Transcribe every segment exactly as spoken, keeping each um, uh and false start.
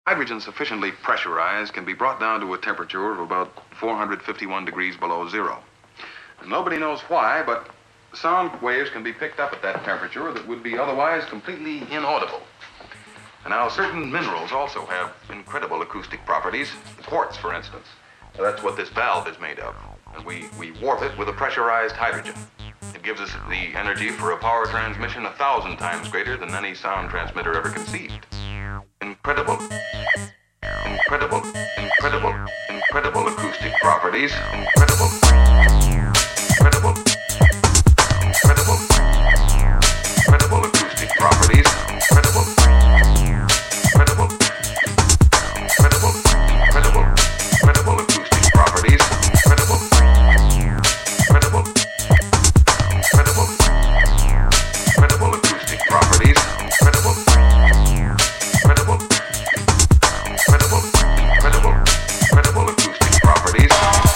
Hydrogen sufficiently pressurized can be brought down to a temperature of about four hundred fifty-one degrees below zero. And nobody knows why, but sound waves can be picked up at that temperature that would be otherwise completely inaudible. And now certain minerals also have incredible acoustic properties. Quartz, for instance. So that's what this valve is made of. And we, we warp it with a pressurized hydrogen. It gives us the energy for a power transmission a thousand times greater than any sound transmitter ever conceived. Incredible, incredible, incredible, incredible acoustic properties. Incredible, incredible, incredible, incredible acoustic properties. Incredible, incredible, incredible, incredible, incredible acoustic properties. Incredible, incredible, incredible, incredible acoustic properties. Incredible. Incredible, incredible, incredible, incredible acoustic properties.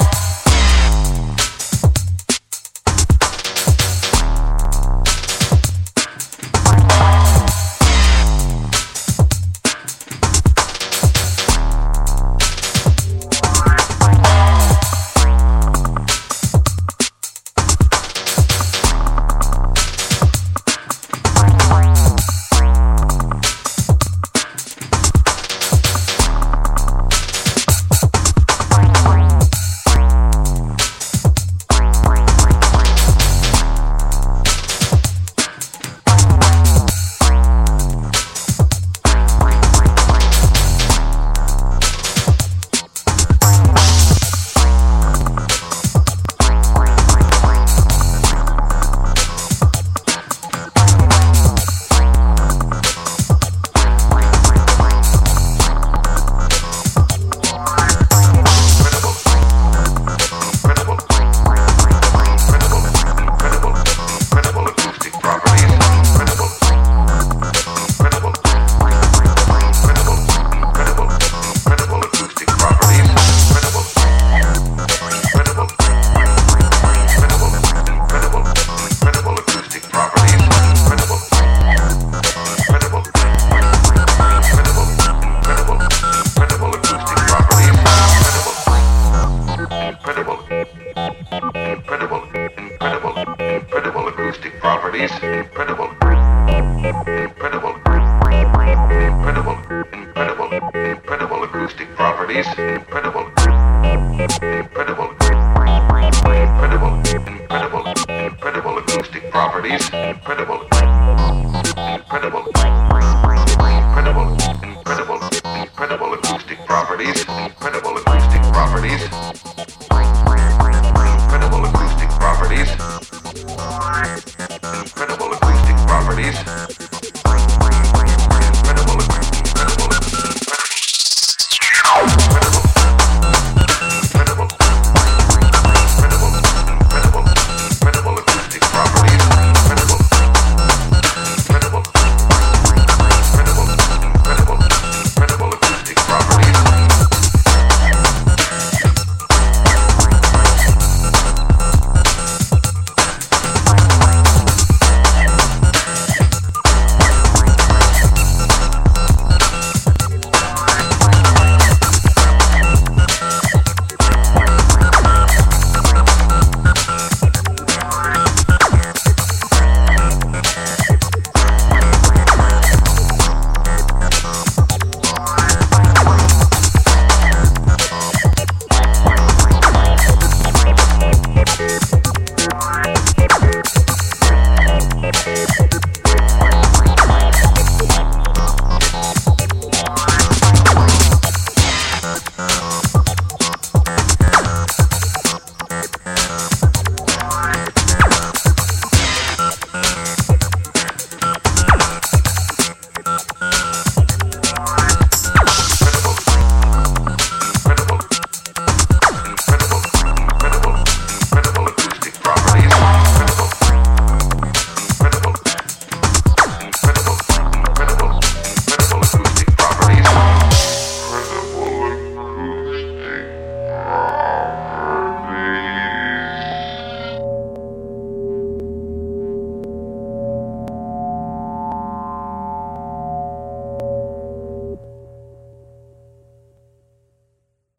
Incredible, incredible, incredible, incredible, incredible acoustic properties. Incredible, incredible, incredible, incredible, incredible acoustic properties. Incredible, incredible, incredible, incredible, incredible acoustic properties. Incredible.